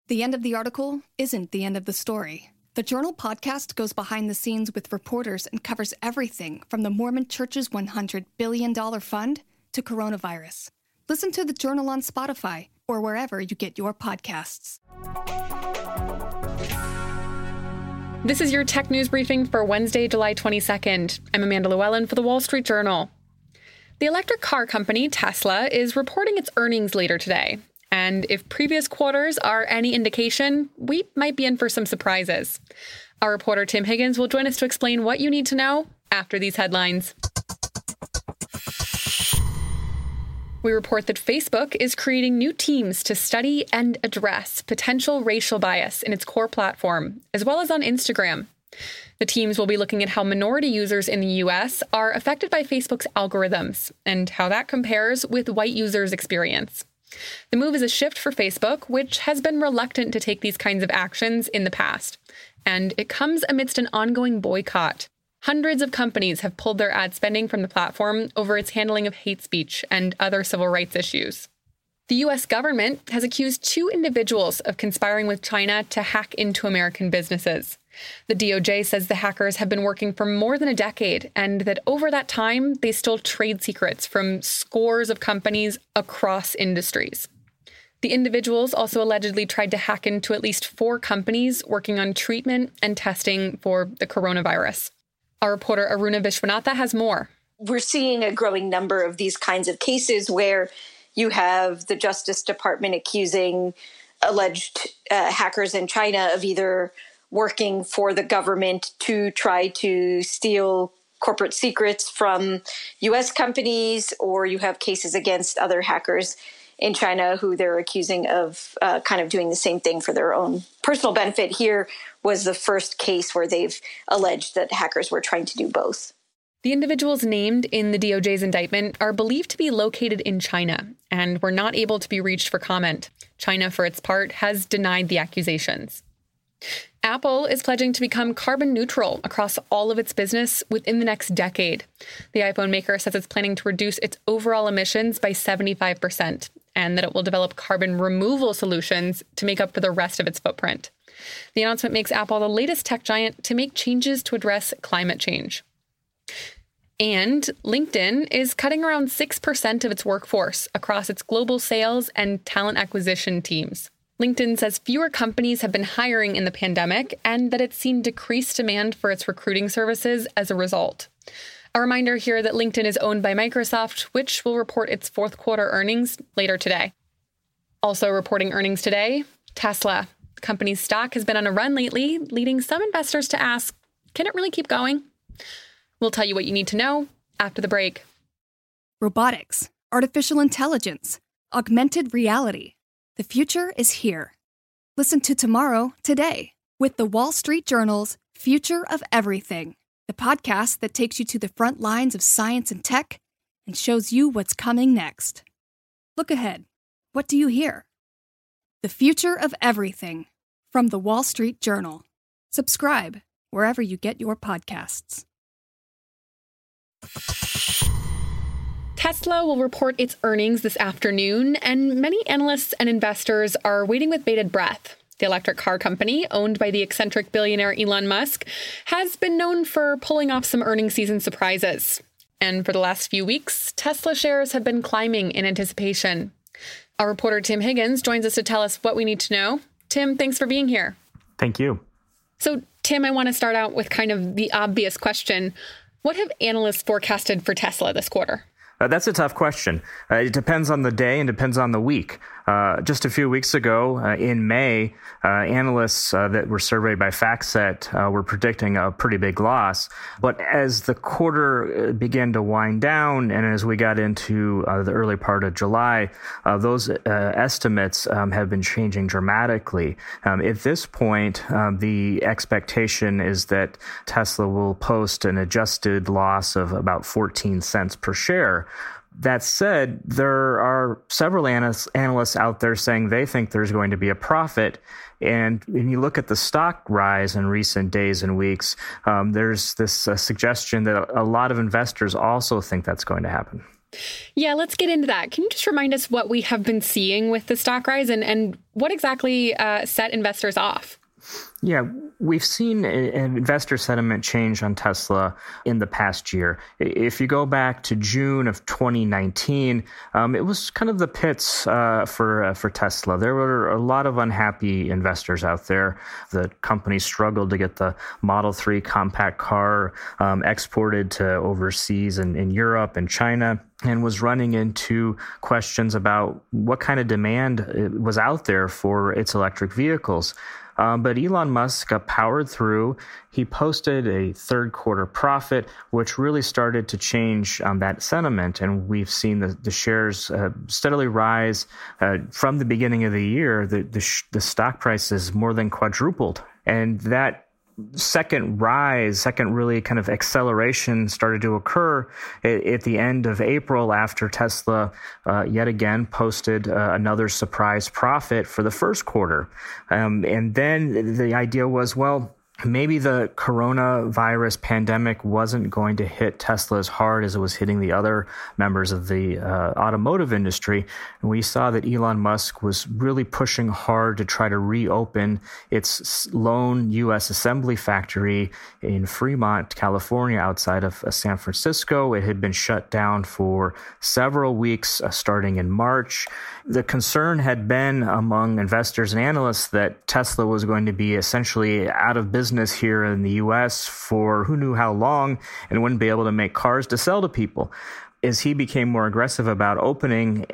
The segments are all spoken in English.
The end of the article isn't the end of the story. The Journal podcast goes behind the scenes with reporters and covers everything from the Mormon Church's $100 billion fund to coronavirus. Listen to The Journal on Spotify or wherever you get your podcasts. This is your tech news briefing for Wednesday, July 22nd. I'm Amanda Llewellyn for The Wall Street Journal. The electric car company Tesla is reporting its earnings later today. And if previous quarters are any indication, we might be in for some surprises. Our reporter Tim Higgins will join us to explain what you need to know after these headlines. We report that Facebook is creating new teams to study and address potential racial bias in its core platform, as well as on Instagram. The teams will be looking at how minority users in the U.S. are affected by Facebook's algorithms and how that compares with white users' experience. The move is a shift for Facebook, which has been reluctant to take these kinds of actions in the past. And it comes amidst an ongoing boycott. Hundreds of companies have pulled their ad spending from the platform over its handling of hate speech and other civil rights issues. The U.S. government has accused 2 individuals of conspiring with China to hack into American businesses. The DOJ says the hackers have been working for more than a decade and that over that time, they stole trade secrets from scores of companies across industries. The individuals also allegedly tried to hack into at least 4 companies working on treatment and testing for the coronavirus. Our reporter Aruna Vishwanatha has more. We're seeing a growing number of these kinds of cases where you have the Justice Department accusing alleged hackers in China of either working for the government to try to steal corporate secrets from U.S. companies, or you have cases against other hackers in China who they're accusing of kind of doing the same thing for their own personal benefit. Here was the first case where they've alleged that hackers were trying to do both. The individuals named in the DOJ's indictment are believed to be located in China and were not able to be reached for comment. China, for its part, has denied the accusations. Apple is pledging to become carbon neutral across all of its business within the next decade. The iPhone maker says it's planning to reduce its overall emissions by 75% and that it will develop carbon removal solutions to make up for the rest of its footprint. The announcement makes Apple the latest tech giant to make changes to address climate change. And LinkedIn is cutting around 6% of its workforce across its global sales and talent acquisition teams. LinkedIn says fewer companies have been hiring in the pandemic and that it's seen decreased demand for its recruiting services as a result. A reminder here that LinkedIn is owned by Microsoft, which will report its fourth quarter earnings later today. Also reporting earnings today, Tesla. The company's stock has been on a run lately, leading some investors to ask, can it really keep going? We'll tell you what you need to know after the break. Robotics, artificial intelligence, augmented reality. The future is here. Listen to Tomorrow, Today, with the Wall Street Journal's Future of Everything, the podcast that takes you to the front lines of science and tech and shows you what's coming next. Look ahead. What do you hear? The Future of Everything, from the Wall Street Journal. Subscribe wherever you get your podcasts. Tesla will report its earnings this afternoon, and many analysts and investors are waiting with bated breath. The electric car company, owned by the eccentric billionaire Elon Musk, has been known for pulling off some earnings season surprises. And for the last few weeks, Tesla shares have been climbing in anticipation. Our reporter Tim Higgins joins us to tell us what we need to know. Tim, thanks for being here. Thank you. So, Tim, I want to start out with kind of the obvious question. What have analysts forecasted for Tesla this quarter? That's a tough question. It depends on the day and depends on the week. Just a few weeks ago, in May, analysts that were surveyed by FactSet were predicting a pretty big loss. But as the quarter began to wind down and as we got into the early part of July, those estimates have been changing dramatically. At this point, the expectation is that Tesla will post an adjusted loss of about 14 cents per share. That said, there are several analysts out there saying they think there's going to be a profit. And when you look at the stock rise in recent days and weeks, there's this suggestion that a lot of investors also think that's going to happen. Yeah, let's get into that. Can you just remind us what we have been seeing with the stock rise and what exactly set investors off? Yeah, we've seen an investor sentiment change on Tesla in the past year. If you go back to June of 2019, it was kind of the pits for Tesla. There were a lot of unhappy investors out there. The company struggled to get the Model 3 compact car exported to overseas in Europe and China, and was running into questions about what kind of demand was out there for its electric vehicles. But Elon Musk powered through. He posted a third quarter profit, which really started to change that sentiment. And we've seen the shares steadily rise from the beginning of the year. The stock price has more than quadrupled. And that second really kind of acceleration started to occur at the end of April after Tesla yet again posted another surprise profit for the first quarter. And then the idea was, well, maybe the coronavirus pandemic wasn't going to hit Tesla as hard as it was hitting the other members of the automotive industry. And we saw that Elon Musk was really pushing hard to try to reopen its lone U.S. assembly factory in Fremont, California, outside of San Francisco. It had been shut down for several weeks starting in March. The concern had been among investors and analysts that Tesla was going to be essentially out of business here in the U.S. for who knew how long and wouldn't be able to make cars to sell to people. As he became more aggressive about opening,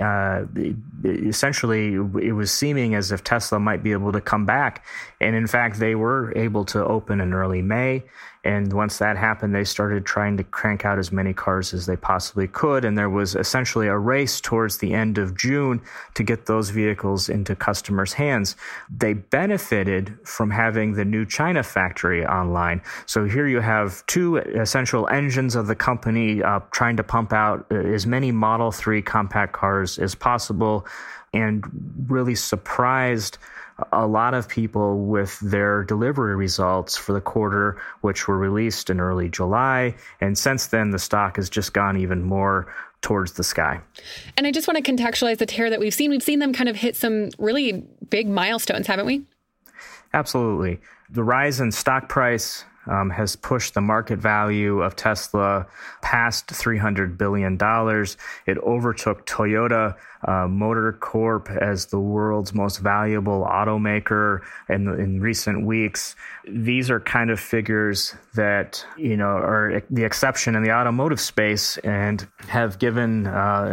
essentially it was seeming as if Tesla might be able to come back. And in fact, they were able to open in early May. And once that happened, they started trying to crank out as many cars as they possibly could. And there was essentially a race towards the end of June to get those vehicles into customers' hands. They benefited from having the new China factory online. So here you have two essential engines of the company trying to pump out as many Model 3 compact cars as possible, and really surprised a lot of people with their delivery results for the quarter, which were released in early July. And since then, the stock has just gone even more towards the sky. And I just want to contextualize the tear that we've seen. We've seen them kind of hit some really big milestones, haven't we? Absolutely. The rise in stock price has pushed the market value of Tesla past $300 billion. It overtook Toyota Motor Corp as the world's most valuable automaker in recent weeks. These are kind of figures that, are the exception in the automotive space and have given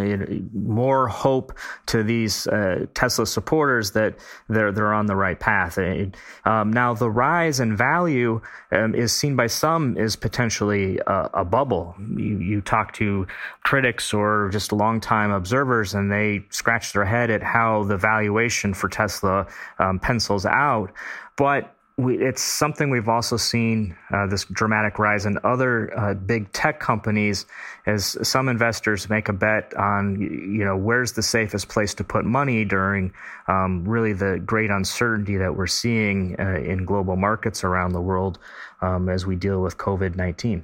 more hope to these Tesla supporters that they're on the right path. Now, the rise in value is seen by some as potentially a bubble. You talk to critics or just longtime observers, and they scratch their head at how the valuation for Tesla pencils out. But it's something we've also seen, this dramatic rise in other big tech companies, as some investors make a bet on, where's the safest place to put money during really the great uncertainty that we're seeing in global markets around the world as we deal with COVID-19.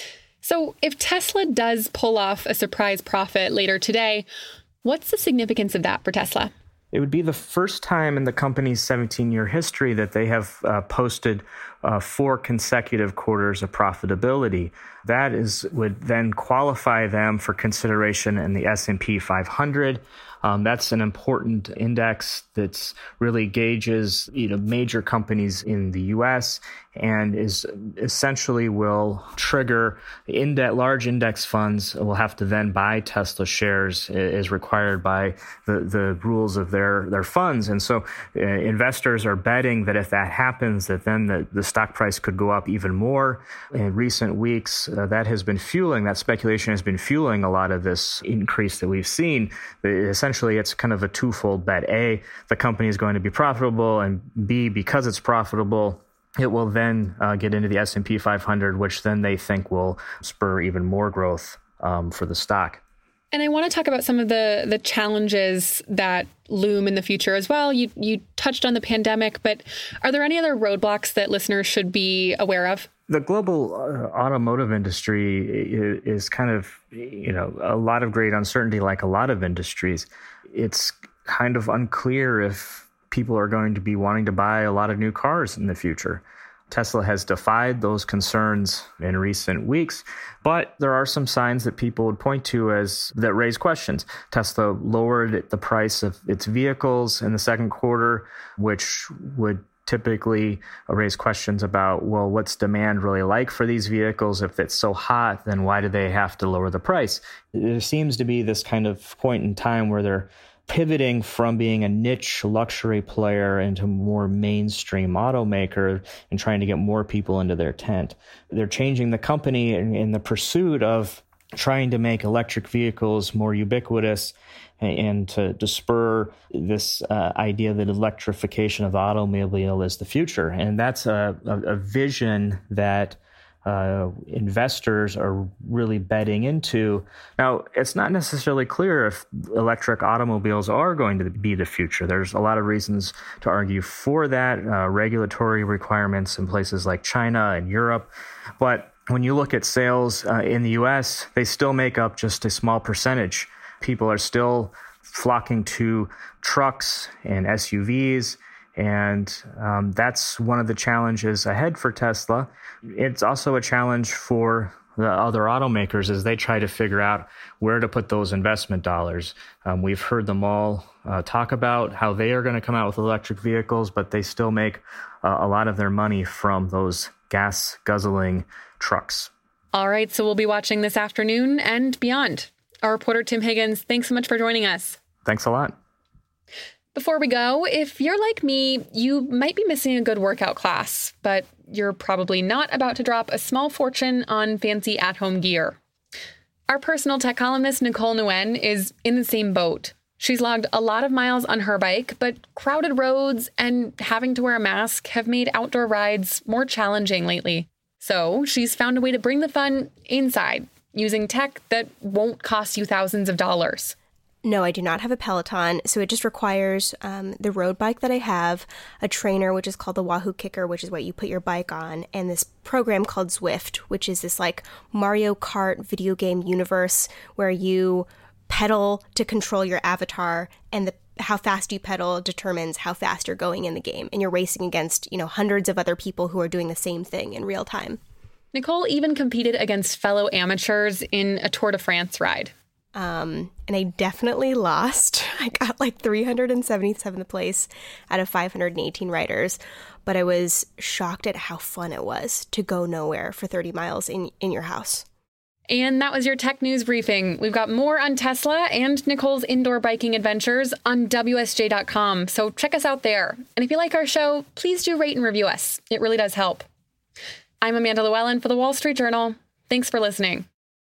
So if Tesla does pull off a surprise profit later today, what's the significance of that for Tesla? It would be the first time in the company's 17-year history that they have posted 4 consecutive quarters of profitability. That would then qualify them for consideration in the S&P 500. That's an important index that's really gauges major companies in the U.S. and is essentially will trigger large index funds will have to then buy Tesla shares as required by the rules of their funds. And so investors are betting that if that happens, that then the stock price could go up even more. In recent weeks, that speculation has been fueling a lot of this increase that we've seen. Essentially, it's kind of a twofold bet. A, the company is going to be profitable, and B, because it's profitable, it will then get into the S&P 500, which then they think will spur even more growth for the stock. And I want to talk about some of the challenges that loom in the future as well. You touched on the pandemic, but are there any other roadblocks that listeners should be aware of? The global automotive industry is kind of, a lot of great uncertainty like a lot of industries. It's kind of unclear if people are going to be wanting to buy a lot of new cars in the future. Tesla has defied those concerns in recent weeks, but there are some signs that people would point to as that raise questions. Tesla lowered the price of its vehicles in the second quarter, which would typically raise questions about, well, what's demand really like for these vehicles? If it's so hot, then why do they have to lower the price? There seems to be this kind of point in time where they're pivoting from being a niche luxury player into more mainstream automaker and trying to get more people into their tent. They're changing the company in the pursuit of trying to make electric vehicles more ubiquitous and to spur this idea that electrification of the automobile is the future. And that's a vision that investors are really betting into. Now, it's not necessarily clear if electric automobiles are going to be the future. There's a lot of reasons to argue for that, regulatory requirements in places like China and Europe. But when you look at sales in the US, they still make up just a small percentage. People are still flocking to trucks and SUVs. And that's one of the challenges ahead for Tesla. It's also a challenge for the other automakers as they try to figure out where to put those investment dollars. We've heard them all talk about how they are going to come out with electric vehicles, but they still make a lot of their money from those gas-guzzling trucks. All right, so we'll be watching this afternoon and beyond. Our reporter, Tim Higgins, thanks so much for joining us. Thanks a lot. Before we go, if you're like me, you might be missing a good workout class, but you're probably not about to drop a small fortune on fancy at-home gear. Our personal tech columnist, Nicole Nguyen, is in the same boat. She's logged a lot of miles on her bike, but crowded roads and having to wear a mask have made outdoor rides more challenging lately. So she's found a way to bring the fun inside, using tech that won't cost you thousands of dollars. No, I do not have a Peloton, so it just requires the road bike that I have, a trainer, which is called the Wahoo Kicker, which is what you put your bike on, and this program called Zwift, which is this like Mario Kart video game universe where you pedal to control your avatar, and how fast you pedal determines how fast you're going in the game, and you're racing against, hundreds of other people who are doing the same thing in real time. Nicole even competed against fellow amateurs in a Tour de France ride. And I definitely lost. I got like 377th place out of 518 riders, but I was shocked at how fun it was to go nowhere for 30 miles in your house. And that was your tech news briefing. We've got more on Tesla and Nicole's indoor biking adventures on WSJ.com, so check us out there. And if you like our show, please do rate and review us. It really does help. I'm Amanda Llewellyn for The Wall Street Journal. Thanks for listening.